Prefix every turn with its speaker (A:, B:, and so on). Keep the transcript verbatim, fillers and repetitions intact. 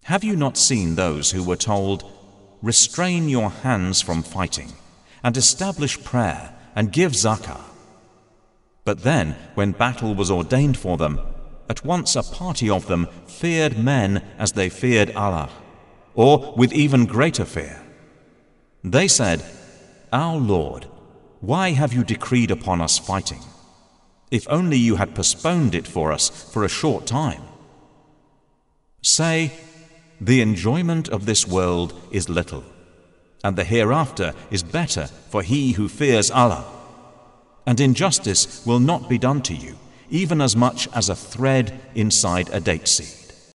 A: Have you not seen those who were told, "Restrain your hands from fighting, and establish prayer, and give zakah"? But then, when battle was ordained for them, at once a party of them feared men as they feared Allah, or with even greater fear. They said, "Our Lord, why have you decreed upon us fighting? If only you had postponed it for us for a short time." Say, the enjoyment of this world is little, and the hereafter is better for he who fears Allah. And injustice will not be done to you, even as much as a thread inside a date sea.